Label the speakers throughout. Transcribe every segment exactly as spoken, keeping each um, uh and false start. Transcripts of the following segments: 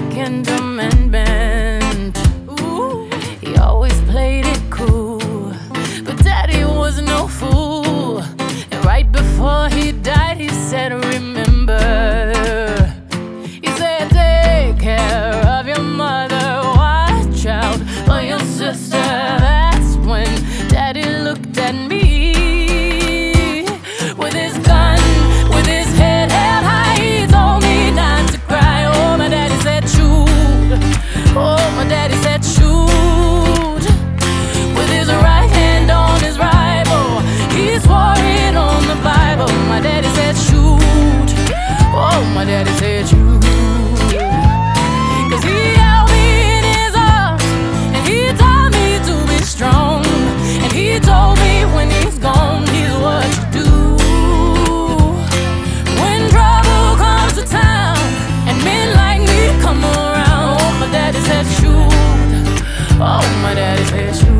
Speaker 1: Second Amendment. Ooh, he always played it cool, but Daddy was no fool. And right before he died, he said, remember, he said, take care of your mother, watch out for your sister. That's when Daddy looked at me with his gun, with his head held high. He told me not to cry. Oh, my daddy said shoot. Oh, my daddy said shoot. With his right hand on his rifle, he swore it on the Bible. My daddy said shoot. Oh, my daddy said shoot. 'Cause he held me in his arms and he taught me to be strong. And he told me when he's gone, he's what you do when trouble comes to town and men like me come around. Oh, my daddy said shoot. Oh, my daddy said shoot.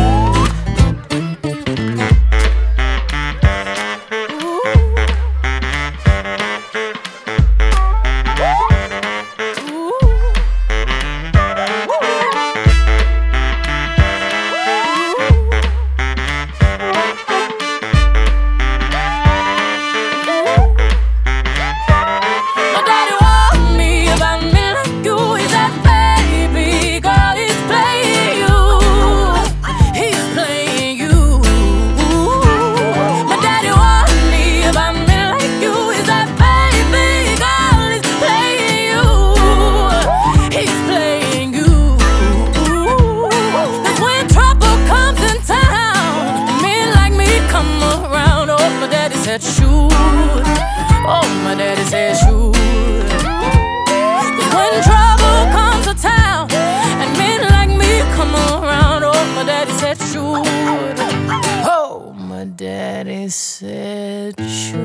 Speaker 1: Said shoot. Oh, my daddy said shoot. 'Cause when trouble comes to town and men like me come around, oh, my daddy said shoot. Oh, my daddy said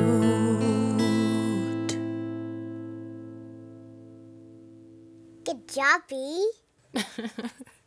Speaker 1: shoot.
Speaker 2: Good job, B.